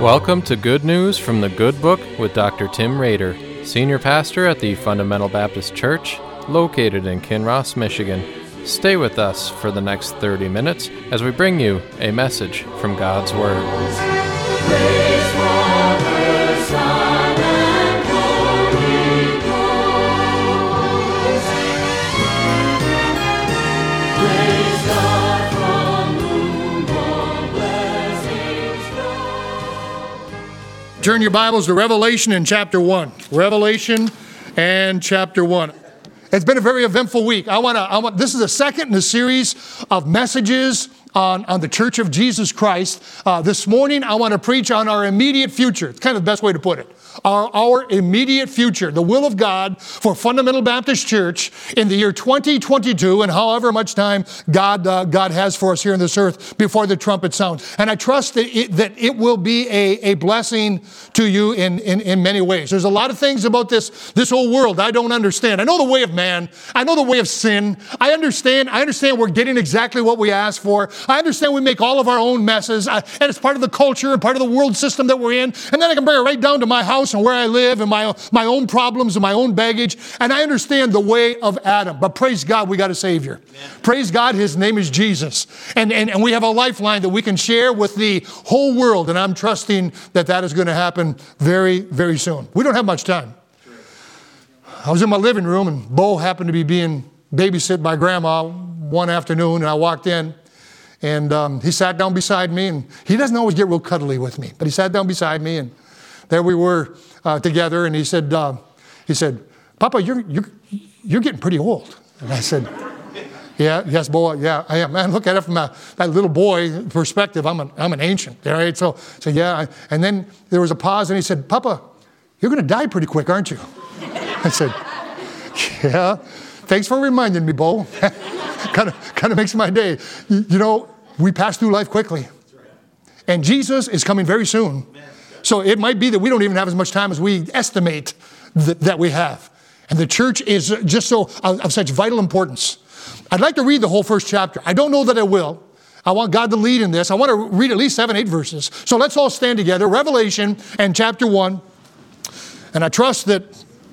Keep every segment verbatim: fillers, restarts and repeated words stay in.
Welcome to Good News from the Good Book with Doctor Tim Rader, Senior Pastor at the Fundamental Baptist Church, located in Kinross, Michigan. Stay with us for the next thirty minutes as we bring you a message from God's Word. Praise Father, Son, and Holy Ghost. Praise God from whom all blessings flow. Turn your Bibles to Revelation in chapter one. Revelation and chapter one. It's been a very eventful week. I want to. I want. This is the second in a series of messages on, on the Church of Jesus Christ. Uh, this morning, I want to preach on our immediate future. It's kind of the best way to put it. Our, our immediate future, the will of God for Fundamental Baptist Church in the year twenty twenty-two, and however much time God uh, God has for us here on this earth before the trumpet sounds. And I trust that it, that it will be a, a blessing to you in, in, in many ways. There's a lot of things about this, this whole world I don't understand. I know the way of man. I know the way of sin. I understand. I understand we're getting exactly what we ask for. I understand we make all of our own messes, I, and it's part of the culture and part of the world system that we're in. And then I can bring it right down to my house and where I live and my, my own problems and my own baggage. And I understand the way of Adam. But praise God, we got a Savior. Amen. Praise God, His name is Jesus. And, and, and we have a lifeline that we can share with the whole world. And I'm trusting that that is going to happen very, very soon. We don't have much time. I was in my living room and Bo happened to be being babysit by Grandma one afternoon, and I walked in. And um, he sat down beside me, and he doesn't always get real cuddly with me, but he sat down beside me, and there we were uh, together. And he said, uh, "He said, Papa, you're you're you're getting pretty old." And I said, "Yeah, yes, Bo, yeah, I am." Man, look at it from a, that little boy perspective. I'm an I'm an ancient, all right? So, so yeah. And then there was a pause, and he said, "Papa, you're going to die pretty quick, aren't you?" I said, "Yeah. Thanks for reminding me, Bo." kind of kind of makes my day. You, you know. We pass through life quickly. And Jesus is coming very soon. So it might be that we don't even have as much time as we estimate th- that we have. And the church is just so of, of such vital importance. I'd like to read the whole first chapter. I don't know that I will. I want God to lead in this. I want to read at least seven, eight verses. So let's all stand together. Revelation and chapter one. And I trust that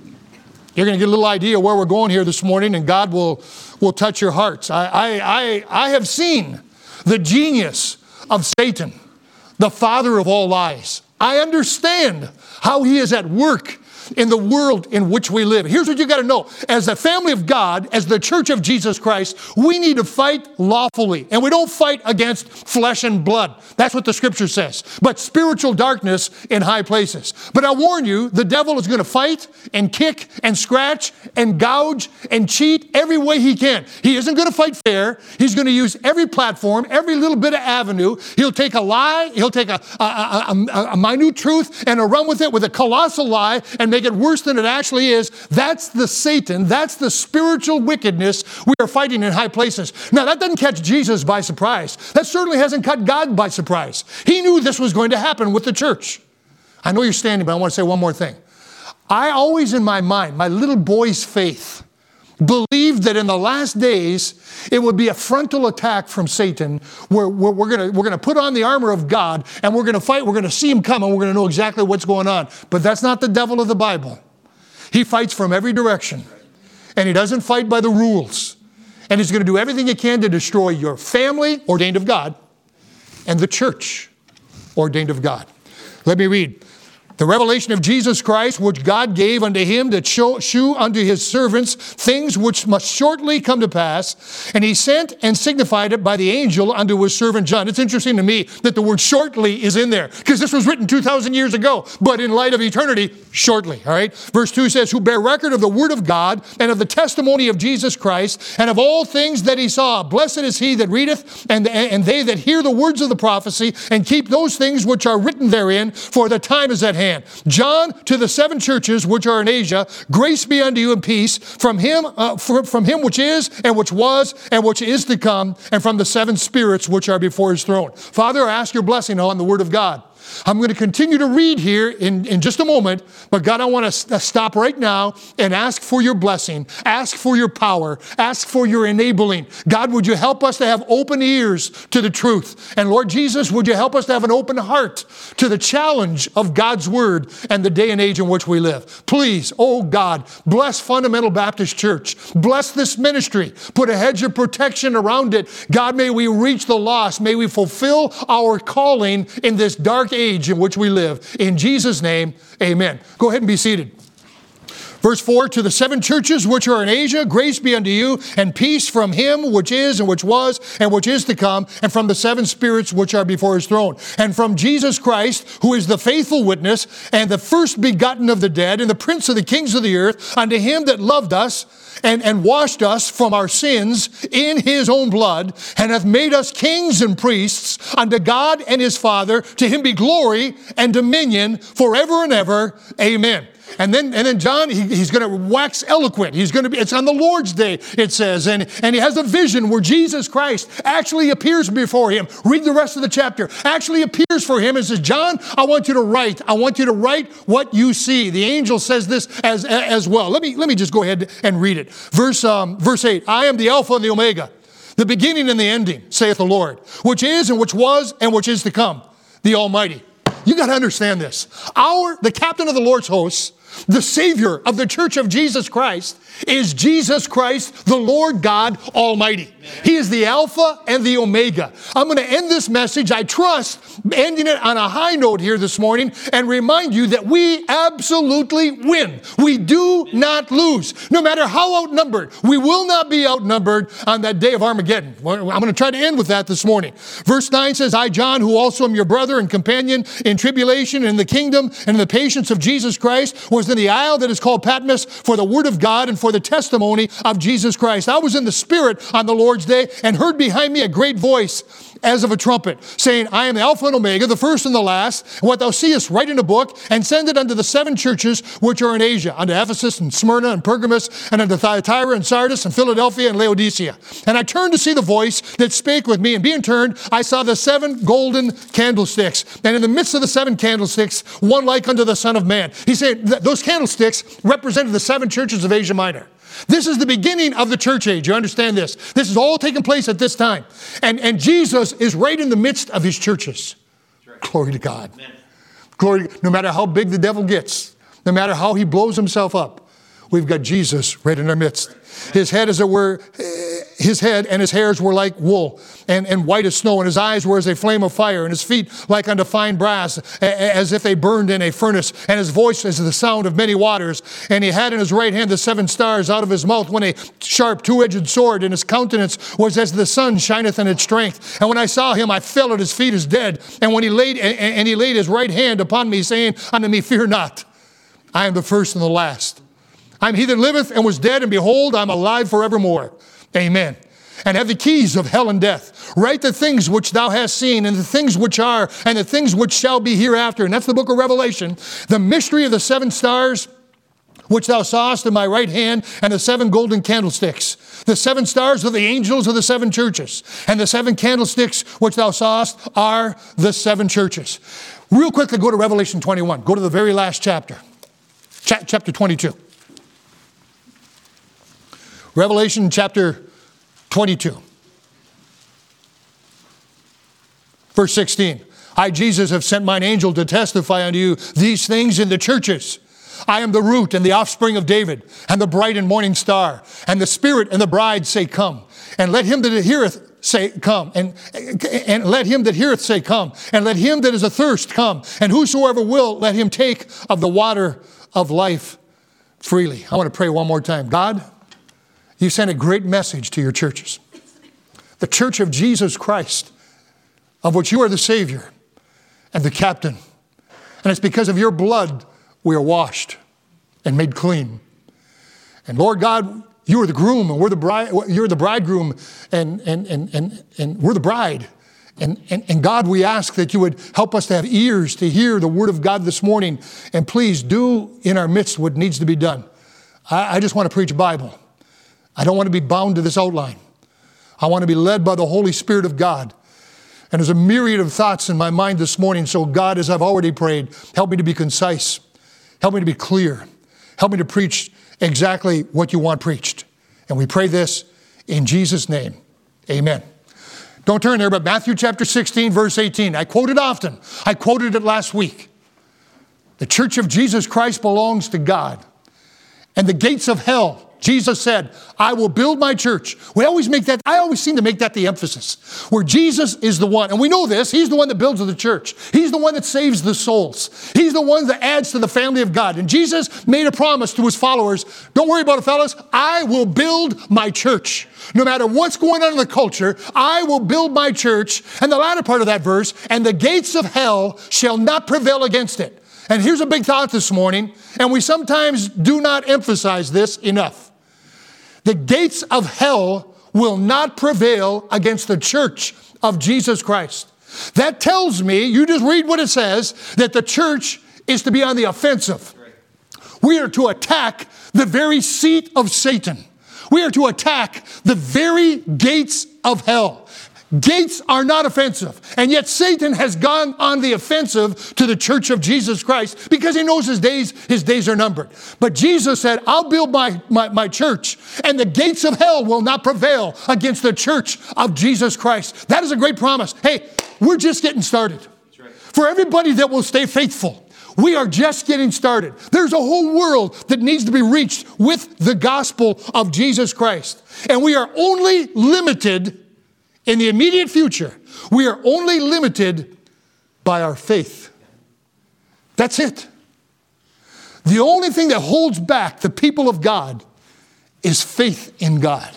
you're going to get a little idea where we're going here this morning, and God will, will touch your hearts. I, I, I, I have seen the genius of Satan, the father of all lies. I understand how he is at work in the world in which we live. Here's what you got to know. As a family of God, as the Church of Jesus Christ, we need to fight lawfully. And we don't fight against flesh and blood. That's what the Scripture says. But spiritual darkness in high places. But I warn you, the devil is going to fight and kick and scratch and gouge and cheat every way he can. He isn't going to fight fair. He's going to use every platform, every little bit of avenue. He'll take a lie, he'll take a, a, a, a, a minute truth and he'll run with it with a colossal lie and make it worse than it actually is. That's the Satan. That's the spiritual wickedness we are fighting in high places. Now, that doesn't catch Jesus by surprise. That certainly hasn't caught God by surprise. He knew this was going to happen with the church. I know you're standing, but I want to say one more thing. I always, in my mind, my little boy's faith, believed that in the last days, it would be a frontal attack from Satan where, where we're going we're gonna put on the armor of God and we're going to fight, we're going to see him come and we're going to know exactly what's going on. But that's not the devil of the Bible. He fights from every direction. And he doesn't fight by the rules. And he's going to do everything he can to destroy your family, ordained of God, and the church, ordained of God. Let me read. The revelation of Jesus Christ, which God gave unto him to show, shew unto his servants things which must shortly come to pass. And he sent and signified it by the angel unto his servant John. It's interesting to me that the word shortly is in there, because this was written two thousand years ago, but in light of eternity, shortly. All right. Verse two says, who bear record of the word of God and of the testimony of Jesus Christ and of all things that he saw. Blessed is he that readeth and, and they that hear the words of the prophecy and keep those things which are written therein, for the time is at hand. John, to the seven churches which are in Asia, grace be unto you and peace from him, uh, for, from him which is and which was and which is to come, and from the seven spirits which are before his throne. Father, I ask your blessing on the word of God. I'm going to continue to read here in, in just a moment, but God, I want to st- stop right now and ask for your blessing, ask for your power, ask for your enabling. God, would you help us to have open ears to the truth? And Lord Jesus, would you help us to have an open heart to the challenge of God's word and the day and age in which we live? Please, oh God, bless Fundamental Baptist Church. Bless this ministry. Put a hedge of protection around it. God, may we reach the lost. May we fulfill our calling in this dark age in which we live. In Jesus' name, amen. Go ahead and be seated. Verse four, to the seven churches which are in Asia, grace be unto you, and peace from him which is, and which was, and which is to come, and from the seven spirits which are before his throne, and from Jesus Christ, who is the faithful witness, and the first begotten of the dead, and the prince of the kings of the earth, unto him that loved us, and, and washed us from our sins in his own blood, and hath made us kings and priests unto God and his Father. To him be glory and dominion forever and ever. Amen. And then, and then John, he, he's going to wax eloquent. He's going to be, it's on the Lord's Day, it says. And, and he has a vision where Jesus Christ actually appears before him. Read the rest of the chapter. Actually appears for him and says, John, I want you to write. I want you to write what you see. The angel says this as, as well. Let me, let me just go ahead and read it. Verse, um, verse eight, I am the Alpha and the Omega, the beginning and the ending, saith the Lord, which is and which was and which is to come, the Almighty. You got to understand this. Our, the captain of the Lord's hosts, the Savior of the Church of Jesus Christ, is Jesus Christ, the Lord God Almighty. Amen. He is the Alpha and the Omega. I'm going to end this message, I trust, ending it on a high note here this morning, and remind you that we absolutely win. We do not lose. No matter how outnumbered, we will not be outnumbered on that day of Armageddon. I'm going to try to end with that this morning. Verse nine says, I, John, who also am your brother and companion in tribulation and in the kingdom and in the patience of Jesus Christ, was in the isle that is called Patmos for the word of God and for the testimony of Jesus Christ. I was in the Spirit on the Lord's day and heard behind me a great voice as of a trumpet, saying, I am the Alpha and Omega, the first and the last. And what thou seest, write in a book, and send it unto the seven churches which are in Asia, unto Ephesus and Smyrna and Pergamos, and unto Thyatira and Sardis and Philadelphia and Laodicea. And I turned to see the voice that spake with me, and being turned, I saw the seven golden candlesticks. And in the midst of the seven candlesticks, one like unto the Son of Man. He said that those candlesticks represented the seven churches of Asia Minor. This is the beginning of the church age. You understand this? This is all taking place at this time. And, and Jesus is right in the midst of his churches. Right. Glory to God. Amen. Glory. No matter how big the devil gets, no matter how he blows himself up, we've got Jesus right in our midst. His head, as it were, his head and his hairs were like wool and, and white as snow, and his eyes were as a flame of fire, and his feet like unto fine brass, as if they burned in a furnace, and his voice as the sound of many waters. And he had in his right hand the seven stars. Out of his mouth went a sharp two-edged sword, and his countenance was as the sun shineth in its strength. And when I saw him, I fell at his feet as dead. And when he laid, and he laid his right hand upon me, saying unto me, fear not, I am the first and the last. I am he that liveth and was dead, and behold, I am alive forevermore. Amen. And have the keys of hell and death. Write the things which thou hast seen, and the things which are, and the things which shall be hereafter. And that's the book of Revelation. The mystery of the seven stars, which thou sawest in my right hand, and the seven golden candlesticks. The seven stars are the angels of the seven churches. And the seven candlesticks which thou sawest are the seven churches. Real quickly, go to Revelation twenty-one. Go to the very last chapter. Ch- chapter twenty-two. Revelation chapter twenty-two. Verse sixteen. I, Jesus, have sent mine angel to testify unto you these things in the churches. I am the root and the offspring of David, and the bright and morning star. And the Spirit and the bride say, come. And let him that heareth say, come. And, and let him that heareth say, come. And let him that is athirst come. And whosoever will, let him take of the water of life freely. I want to pray one more time. God, you sent a great message to your churches. The church of Jesus Christ, of which you are the Savior and the captain. And it's because of your blood we are washed and made clean. And Lord God, you are the groom and we're the bride, you're the bridegroom and, and, and, and, and we're the bride. And, and, and God, we ask that you would help us to have ears to hear the word of God this morning. And please do in our midst what needs to be done. I, I just want to preach Bible. I don't want to be bound to this outline. I want to be led by the Holy Spirit of God. And there's a myriad of thoughts in my mind this morning. So God, as I've already prayed, help me to be concise. Help me to be clear. Help me to preach exactly what you want preached. And we pray this in Jesus' name. Amen. Don't turn there, but Matthew chapter sixteen, verse eighteen. I quote it often. I quoted it last week. The church of Jesus Christ belongs to God. And the gates of hell, Jesus said, I will build my church. We always make that, I always seem to make that the emphasis, where Jesus is the one. And we know this, he's the one that builds the church. He's the one that saves the souls. He's the one that adds to the family of God. And Jesus made a promise to his followers, don't worry about it, fellas, I will build my church. No matter what's going on in the culture, I will build my church. And the latter part of that verse, and the gates of hell shall not prevail against it. And here's a big thought this morning, and we sometimes do not emphasize this enough. The gates of hell will not prevail against the church of Jesus Christ. That tells me, you just read what it says, that the church is to be on the offensive. We are to attack the very seat of Satan. We are to attack the very gates of hell. Gates are not offensive. And yet Satan has gone on the offensive to the church of Jesus Christ because he knows his days, his days are numbered. But Jesus said, I'll build my, my, my church, and the gates of hell will not prevail against the church of Jesus Christ. That is a great promise. Hey, we're just getting started. That's right. For everybody that will stay faithful, we are just getting started. There's a whole world that needs to be reached with the gospel of Jesus Christ. And we are only limited in the immediate future, we are only limited by our faith. That's it. The only thing that holds back the people of God is faith in God.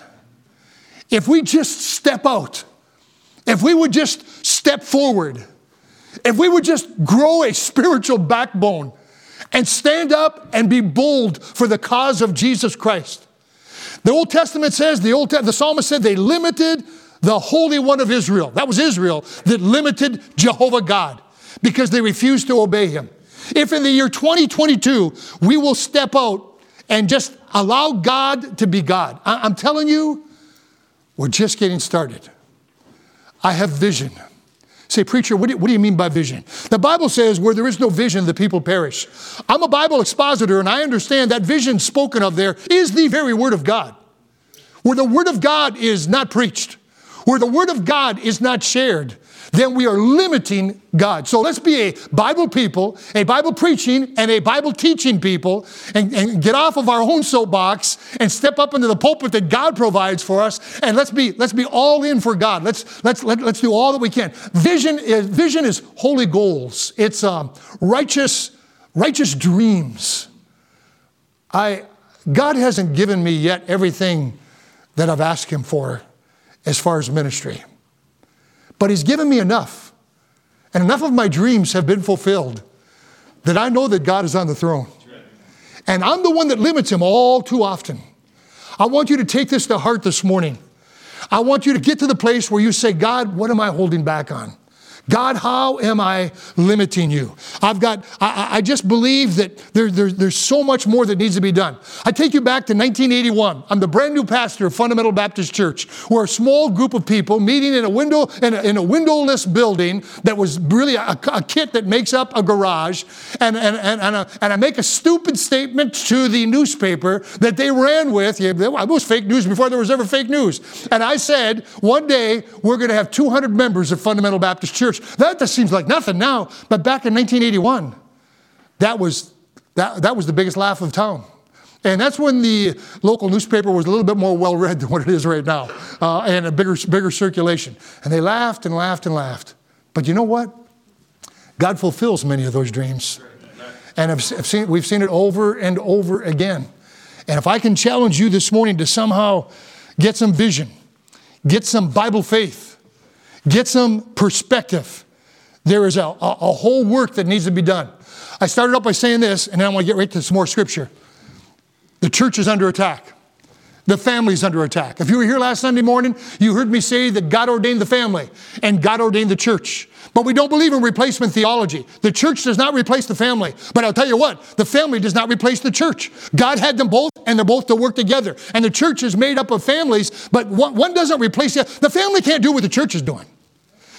If we just step out, if we would just step forward, if we would just grow a spiritual backbone and stand up and be bold for the cause of Jesus Christ. The Old Testament says, the Old the psalmist said they limited the Holy One of Israel. That was Israel that limited Jehovah God because they refused to obey him. If in the year twenty twenty-two, we will step out and just allow God to be God. I- I'm telling you, we're just getting started. I have vision. Say, preacher, what do, you, what do you mean by vision? The Bible says where there is no vision, the people perish. I'm a Bible expositor, and I understand that vision spoken of there is the very Word of God. Where the Word of God is not preached, where the Word of God is not shared, then we are limiting God. So let's be a Bible people, a Bible preaching and a Bible teaching people, and, and get off of our own soapbox and step up into the pulpit that God provides for us. And let's be let's be all in for God. Let's let's let, let's do all that we can. Vision is vision is holy goals. It's um, righteous righteous dreams. I God hasn't given me yet everything that I've asked him for as far as ministry. But he's given me enough. And enough of my dreams have been fulfilled that I know that God is on the throne. And I'm the one that limits him all too often. I want you to take this to heart this morning. I want you to get to the place where you say, God, what am I holding back on? God, how am I limiting you? I've got, I, I just believe that there, there, there's so much more that needs to be done. I take you back to nineteen eighty-one. I'm the brand new pastor of Fundamental Baptist Church. We're a small group of people meeting in a window, in a, in a windowless building that was really a, a kit that makes up a garage. And, and, and, and, a, and I make a stupid statement to the newspaper that they ran with. Yeah, it was fake news before there was ever fake news. And I said, one day we're going to have two hundred members of Fundamental Baptist Church. That just seems like nothing now, but back in nineteen eighty-one, that was that, that was the biggest laugh of town. And that's when the local newspaper was a little bit more well-read than what it is right now, uh, and a bigger, bigger circulation. And they laughed and laughed and laughed. But you know what? God fulfills many of those dreams. And I've, I've seen, we've seen it over and over again. And if I can challenge you this morning to somehow get some vision, get some Bible faith, get some perspective. There is a, a, a whole work that needs to be done. I started out by saying this, and then I want to get right to some more scripture. The church is under attack. The family is under attack. If you were here last Sunday morning, you heard me say that God ordained the family and God ordained the church. But we don't believe in replacement theology. The church does not replace the family. But I'll tell you what, the family does not replace the church. God had them both, and they're both to work together. And the church is made up of families, but one, one doesn't replace the other. The family can't do what the church is doing.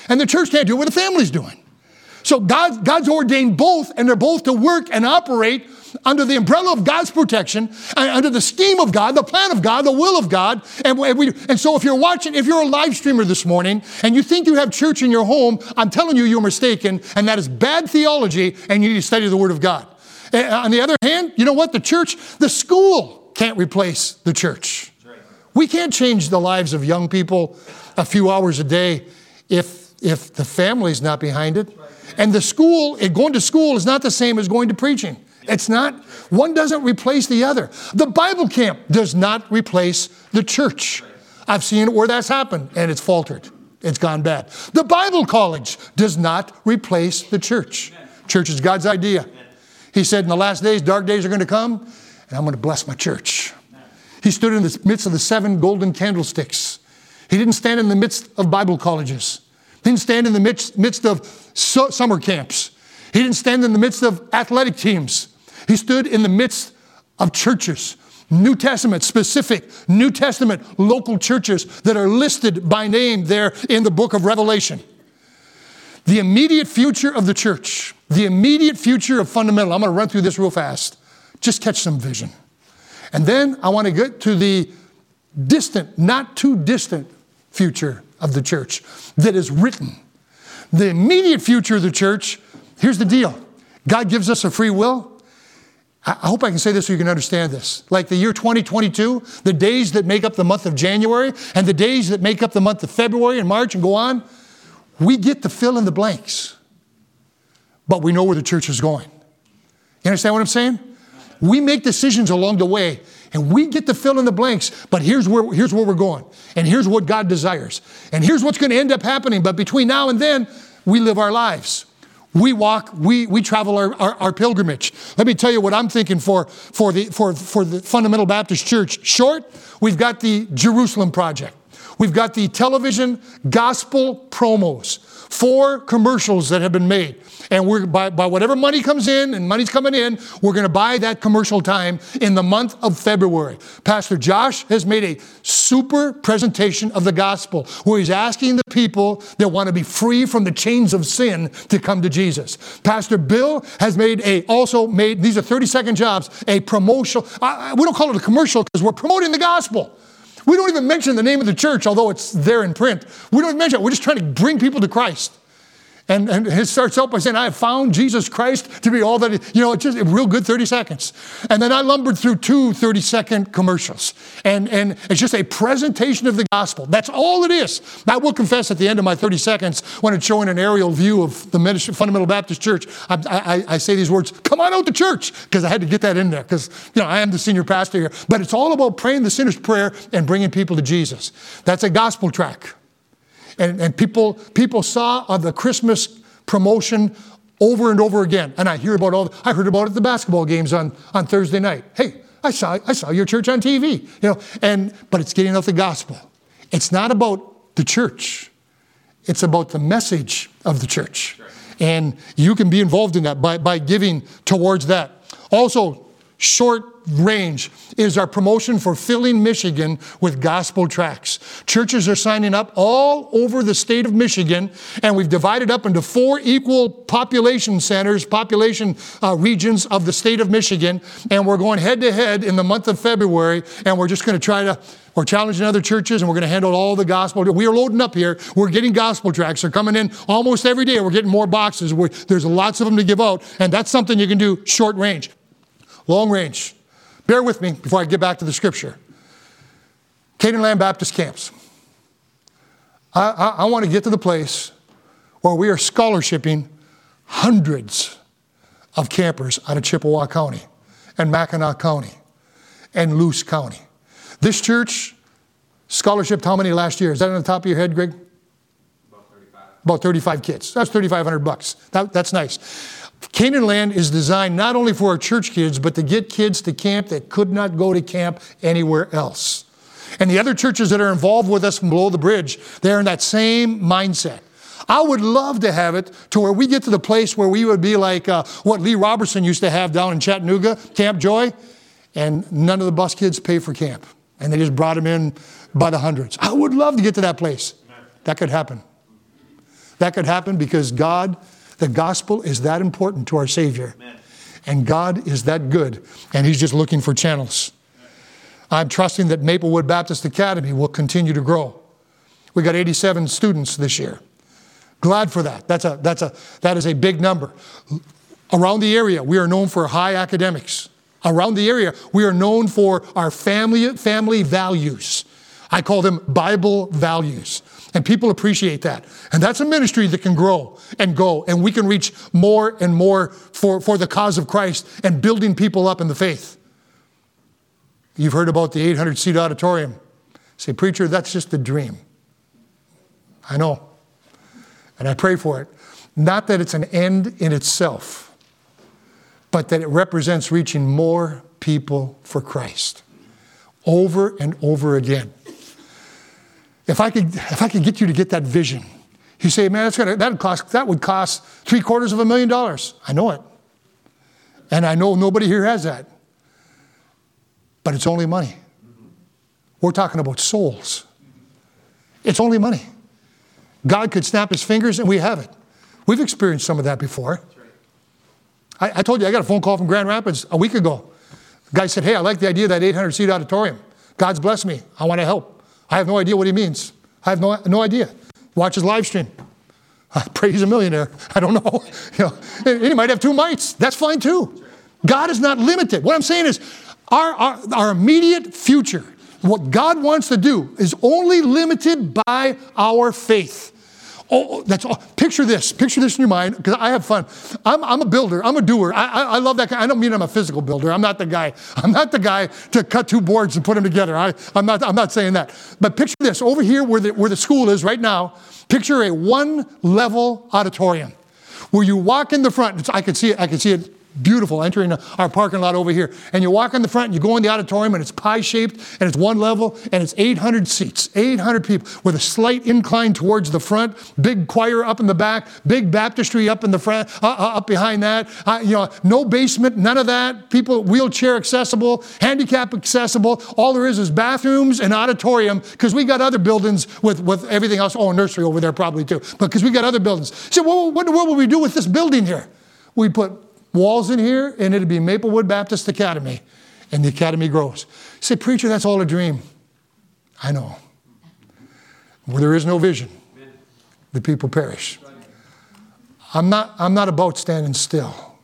And the church can't do what the family's doing. So God, God's ordained both, and they're both to work and operate under the umbrella of God's protection, and under the scheme of God, the plan of God, the will of God. And, we, and so if you're watching, if you're a live streamer this morning, and you think you have church in your home, I'm telling you, you're mistaken, and that is bad theology, and you need to study the Word of God. And on the other hand, you know what? The church, the school can't replace the church. We can't change the lives of young people a few hours a day if, if the family's not behind it. And the school, going to school is not the same as going to preaching. It's not. One doesn't replace the other. The Bible camp does not replace the church. I've seen it where that's happened, and it's faltered. It's gone bad. The Bible college does not replace the church. Church is God's idea. He said, in the last days, dark days are going to come, and I'm going to bless my church. He stood in the midst of the seven golden candlesticks. He didn't stand in the midst of Bible colleges. He didn't stand in the midst, midst of so, summer camps. He didn't stand in the midst of athletic teams. He stood in the midst of churches, New Testament specific, New Testament local churches that are listed by name there in the book of Revelation. The immediate future of the church, the immediate future of fundamental. I'm going to run through this real fast. Just catch some vision. And then I want to get to the distant, not too distant future of the church that is written. The immediate future of the church, here's the deal. God gives us a free will. I hope I can say this so you can understand this. Like the year twenty twenty-two, the days that make up the month of January and the days that make up the month of February and March and go on, we get to fill in the blanks. But we know where the church is going. You understand what I'm saying? We make decisions along the way, and we get to fill in the blanks, but here's where, here's where we're going, and here's what God desires, and here's what's going to end up happening. But between now and then, we live our lives. We walk, we, we travel our, our, our pilgrimage. Let me tell you what I'm thinking for, for, the, for, for the Fundamental Baptist Church. Short, we've got the Jerusalem Project. We've got the television gospel promos, four commercials that have been made. And we're by, by whatever money comes in, and money's coming in, we're going to buy that commercial time in the month of February. Pastor Josh has made a super presentation of the gospel where he's asking the people that want to be free from the chains of sin to come to Jesus. Pastor Bill has made a, also made, these are thirty second jobs, a promotional, I, we don't call it a commercial because we're promoting the gospel. We don't even mention the name of the church, although it's there in print. We don't even mention it. We're just trying to bring people to Christ. And, and it starts out by saying, I have found Jesus Christ to be all that, it, you know, it's just a real good thirty seconds. And then I lumbered through two thirty second commercials. And, and it's just a presentation of the gospel. That's all it is. I will confess at the end of my thirty seconds, when it's showing an aerial view of the ministry, Fundamental Baptist Church, I, I, I say these words, come on out to church, because I had to get that in there, because, you know, I am the senior pastor here. But it's all about praying the sinner's prayer and bringing people to Jesus. That's a gospel track. And, and people people saw on the Christmas promotion over and over again. And I hear about all, I heard about it at the basketball games on, on Thursday night. Hey, I saw I saw your church on T V. You know, and but it's getting out the gospel. It's not about the church. It's about the message of the church. And you can be involved in that by, by giving towards that. Also, short range is our promotion for filling Michigan with gospel tracts. Churches are signing up all over the state of Michigan, and we've divided up into four equal population centers, population uh, regions of the state of Michigan, and we're going head to head in the month of February, and we're just going to try to, we're challenging other churches, and we're going to handle all the gospel. We are loading up here. We're getting gospel tracts. They're coming in almost every day. We're getting more boxes. We're, there's lots of them to give out, and that's something you can do short range. Long range. Bear with me before I get back to the scripture. Canaan Land Baptist Camps. I, I, I want to get to the place where we are scholarshiping hundreds of campers out of Chippewa County and Mackinac County and Luce County. This church scholarshiped how many last year? Is that on the top of your head, Greg? About thirty-five. About thirty-five kids. That's thirty-five hundred bucks. That, that's nice. Canaan Land is designed not only for our church kids, but to get kids to camp that could not go to camp anywhere else. And the other churches that are involved with us from below the bridge, they're in that same mindset. I would love to have it to where we get to the place where we would be like uh, what Lee Robertson used to have down in Chattanooga, Camp Joy, and none of the bus kids pay for camp. And they just brought them in by the hundreds. I would love to get to that place. That could happen. That could happen because God, the gospel is that important to our Savior. Amen. And God is that good. And He's just looking for channels. I'm trusting that Maplewood Baptist Academy will continue to grow. We got eighty-seven students this year. Glad for that. That's a, that's a, that is a big number. Around the area, we are known for high academics. Around the area, we are known for our family, family values. I call them Bible values. And people appreciate that. And that's a ministry that can grow and go. And we can reach more and more for, for the cause of Christ and building people up in the faith. You've heard about the eight hundred seat auditorium. Say, preacher, that's just a dream. I know. And I pray for it. Not that it's an end in itself, but that it represents reaching more people for Christ over and over again. If I could, if I could get you to get that vision, you say, man, that's gonna, that'd cost, that would cost three quarters of a million dollars. I know it. And I know nobody here has that. But it's only money. We're talking about souls. It's only money. God could snap His fingers and we have it. We've experienced some of that before. I, I told you I got a phone call from Grand Rapids a week ago. The guy said, hey, I like the idea of that eight hundred seat auditorium. God's blessed me. I want to help. I have no idea what he means. I have no, no idea. Watch his live stream. I pray he's a millionaire. I don't know. You know, and he might have two mites. That's fine too. God is not limited. What I'm saying is our, our, our immediate future, what God wants to do is only limited by our faith. Oh, that's all. Picture this. Picture this in your mind, because I have fun. I'm, I'm a builder. I'm a doer. I, I, I love that guy. I don't mean I'm a physical builder. I'm not the guy. I'm not the guy to cut two boards and put them together. I, I'm not. I'm not saying that. But picture this over here, where the where the school is right now. Picture a one-level auditorium, where you walk in the front. It's, I can see it. I can see it. Beautiful, entering our parking lot over here. And you walk in the front and you go in the auditorium and it's pie-shaped and it's one level and it's eight hundred seats, eight hundred people with a slight incline towards the front, big choir up in the back, big baptistry up in the front, uh, uh, up behind that. Uh, you know, no basement, none of that. People wheelchair accessible, handicap accessible. All there is is bathrooms and auditorium, because we got other buildings with, with everything else. Oh, a nursery over there probably too. But because we got other buildings. So well, what in the world would we do with this building here? We put walls in here, and it'd be Maplewood Baptist Academy, and the academy grows. You say, preacher, that's all a dream. I know. Where there is no vision, the people perish. I'm not, I'm not about standing still.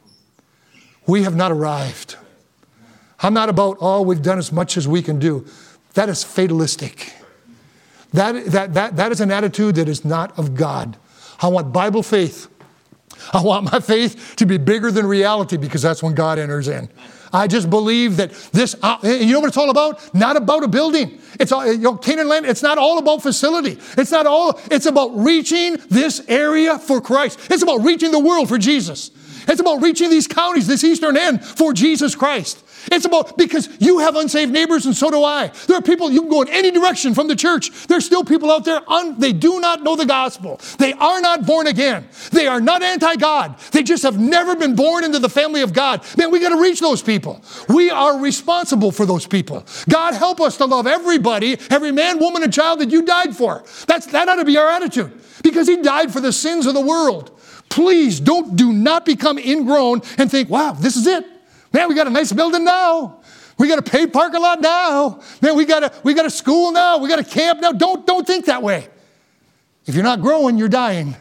We have not arrived. I'm not about, oh, we've done as much as we can do. That is fatalistic. That, that, that, that is an attitude that is not of God. I want Bible faith. I want my faith to be bigger than reality, because that's when God enters in. I just believe that this, uh, you know what it's all about? Not about a building. It's all, you know, Canaan land, it's not all about facility. It's not all, it's about reaching this area for Christ. It's about reaching the world for Jesus. It's about reaching these counties, this eastern end, for Jesus Christ. It's about, because you have unsaved neighbors and so do I. There are people, you can go in any direction from the church. There's still people out there, un, they do not know the gospel. They are not born again. They are not anti-God. They just have never been born into the family of God. Man, we got to reach those people. We are responsible for those people. God, help us to love everybody, every man, woman, and child that you died for. That's, that ought to be our attitude, because He died for the sins of the world. Please don't, do not become ingrown and think, wow, this is it. Man, we got a nice building now. We got a paid parking lot now. Man, we got a, we got a school now. We got a camp now. Don't, don't think that way. If you're not growing, you're dying.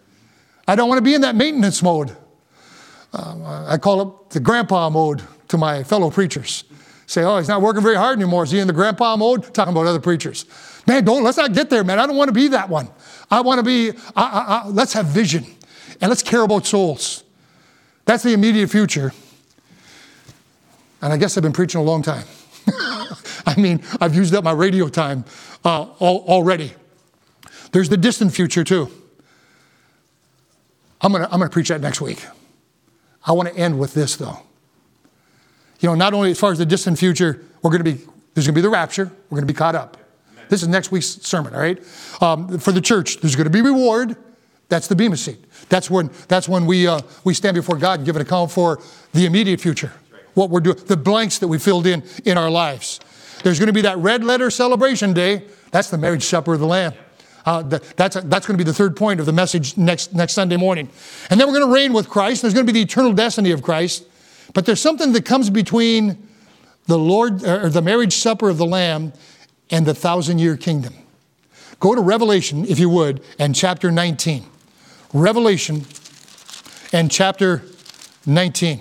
I don't want to be in that maintenance mode. Um, I call it the grandpa mode to my fellow preachers. Say, oh, he's not working very hard anymore. Is he in the grandpa mode? Talking about other preachers. Man, don't, let's not get there, man. I don't want to be that one. I want to be, I, I, I, let's have vision. And let's care about souls. That's the immediate future. And I guess I've been preaching a long time. I mean, I've used up my radio time uh, al- already. There's the distant future too. I'm going to I'm going to preach that next week. I want to end with this though. You know, not only as far as the distant future, we're going to be, there's going to be the rapture. We're going to be caught up. This is next week's sermon, all right? Um, for the church, there's going to be reward. That's the Bema seat. That's when that's when we uh, we stand before God and give an account for the immediate future, what we're doing, the blanks that we filled in in our lives. There's going to be that red letter celebration day. That's the marriage supper of the Lamb. Uh, the, that's, a, that's going to be the third point of the message next, next Sunday morning. And then we're going to reign with Christ. There's going to be the eternal destiny of Christ. But there's something that comes between the Lord, or the marriage supper of the Lamb and the thousand-year kingdom. Go to Revelation, if you would, and chapter nineteen. Revelation and chapter nineteen.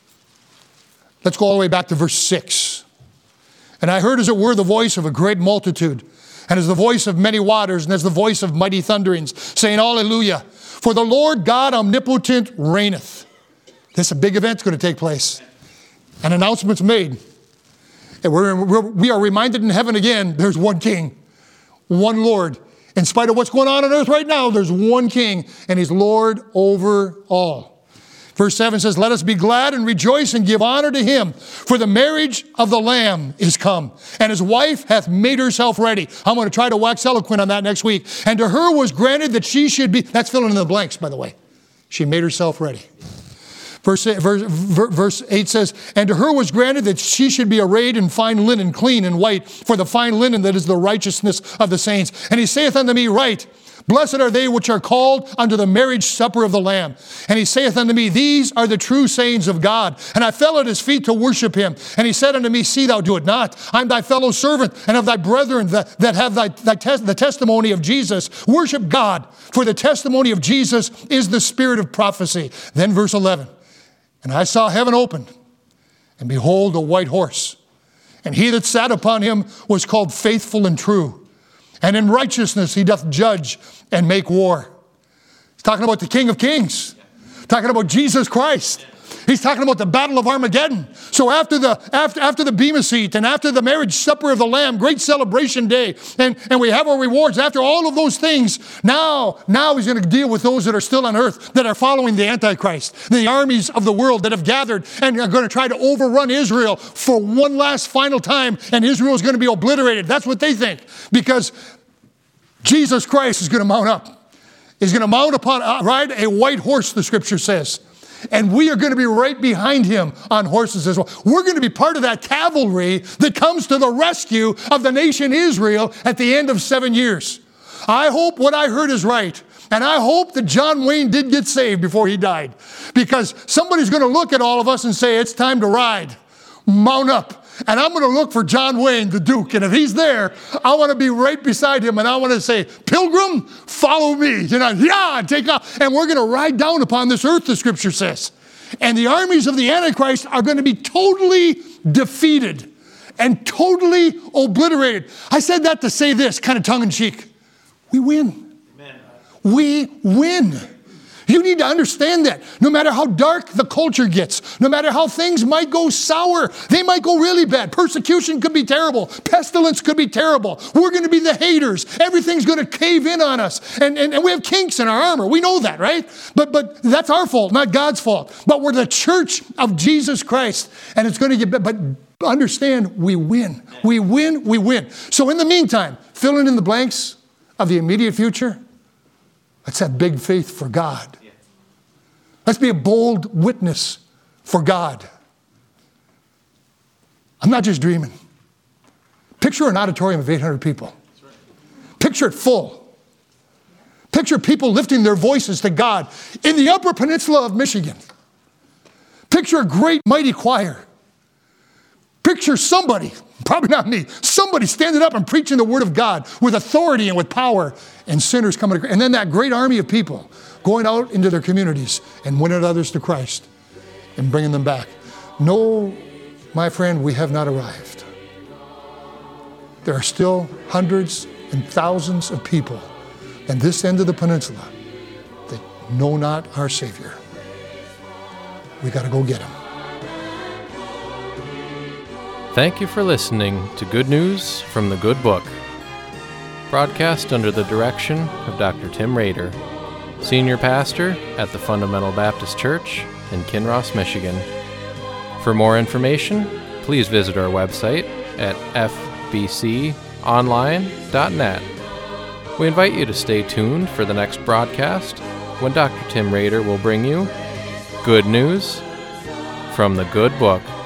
Let's go all the way back to verse six. And I heard as it were the voice of a great multitude, and as the voice of many waters, and as the voice of mighty thunderings, saying, Alleluia, for the Lord God omnipotent reigneth. This a big event's going to take place. An announcement's made. And we're, we're, we are reminded in heaven again, there's one king, one Lord. In spite of what's going on on earth right now, there's one king, and he's Lord over all. Verse seven says, let us be glad and rejoice and give honor to him, for the marriage of the Lamb is come, and his wife hath made herself ready. I'm going to try to wax eloquent on that next week. And to her was granted that she should be, that's filling in the blanks, by the way. She made herself ready. Verse, verse, verse eight says, and to her was granted that she should be arrayed in fine linen, clean and white, for the fine linen that is the righteousness of the saints. And he saith unto me, write, blessed are they which are called unto the marriage supper of the Lamb. And he saith unto me, these are the true sayings of God. And I fell at his feet to worship him. And he said unto me, see thou do it not. I'm thy fellow servant and of thy brethren that, that have thy, thy tes- the testimony of Jesus. Worship God, for the testimony of Jesus is the spirit of prophecy. Then verse eleven. And I saw heaven opened, and behold, a white horse. And he that sat upon him was called Faithful and True. And in righteousness he doth judge and make war. He's talking about the King of Kings. Talking about Jesus Christ. He's talking about the battle of Armageddon. So after the after, after the Bema seat and after the marriage supper of the Lamb, great celebration day, and, and we have our rewards. After all of those things, now, now he's going to deal with those that are still on earth, that are following the Antichrist, the armies of the world that have gathered and are going to try to overrun Israel for one last final time, and Israel is going to be obliterated. That's what they think, because Jesus Christ is going to mount up. He's going to mount upon, uh, ride a white horse, the scripture says. And we are going to be right behind him on horses as well. We're going to be part of that cavalry that comes to the rescue of the nation Israel at the end of seven years. I hope what I heard is right. And I hope that John Wayne did get saved before he died. Because somebody's going to look at all of us and say, it's time to ride. Mount up. And I'm going to look for John Wayne, the Duke. And if he's there, I want to be right beside him. And I want to say, Pilgrim, follow me. You know, yeah, take off. And we're going to ride down upon this earth, the scripture says. And the armies of the Antichrist are going to be totally defeated and totally obliterated. I said that to say this, kind of tongue-in-cheek. We win. Amen. We win. You need to understand that. No matter how dark the culture gets, no matter how things might go sour, they might go really bad. Persecution could be terrible. Pestilence could be terrible. We're going to be the haters. Everything's going to cave in on us. And, and, and we have kinks in our armor. We know that, right? But, but that's our fault, not God's fault. But we're the church of Jesus Christ. And it's going to get better. But understand, we win. We win, we win. So in the meantime, filling in the blanks of the immediate future, let's have big faith for God. Let's be a bold witness for God. I'm not just dreaming. Picture an auditorium of eight hundred people. Picture it full. Picture people lifting their voices to God in the Upper Peninsula of Michigan. Picture a great, mighty choir. Picture somebody, probably not me, somebody standing up and preaching the word of God with authority and with power, and sinners coming to, and then that great army of people going out into their communities and winning others to Christ and bringing them back. No, my friend, we have not arrived. There are still hundreds and thousands of people in this end of the peninsula that know not our Savior. We got to go get them. Thank you for listening to Good News from the Good Book, broadcast under the direction of Doctor Tim Rader, Senior Pastor at the Fundamental Baptist Church in Kinross, Michigan. For more information, please visit our website at f b c online dot net. We invite you to stay tuned for the next broadcast when Doctor Tim Rader will bring you Good News from the Good Book.